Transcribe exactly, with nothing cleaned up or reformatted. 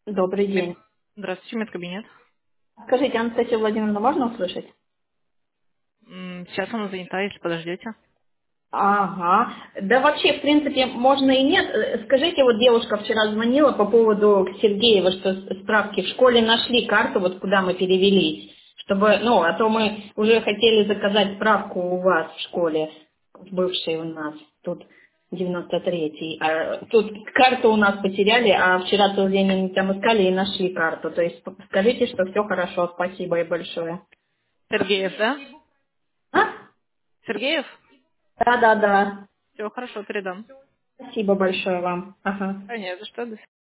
Добрый Мед- день. Здравствуйте, медкабинет. Скажите, Анастасию Владимировну можно услышать? М, Сейчас она занята, если подождете. Ага. Да вообще, в принципе, можно и нет. Э, Скажите, вот девушка вчера звонила по поводу Сергеева, что с- справки в школе нашли карту, вот куда мы перевелись. Чтобы, ну, а то мы уже хотели заказать справку у вас в школе, в бывшей у нас, тут девяносто третий. А тут карту у нас потеряли, а вчера целый день они там искали и нашли карту. То есть скажите, что все хорошо, спасибо и большое. Сергеев, да? А? Сергеев? Да, да, да. Все, хорошо, передам. Спасибо большое вам. Ага. А, не за что, до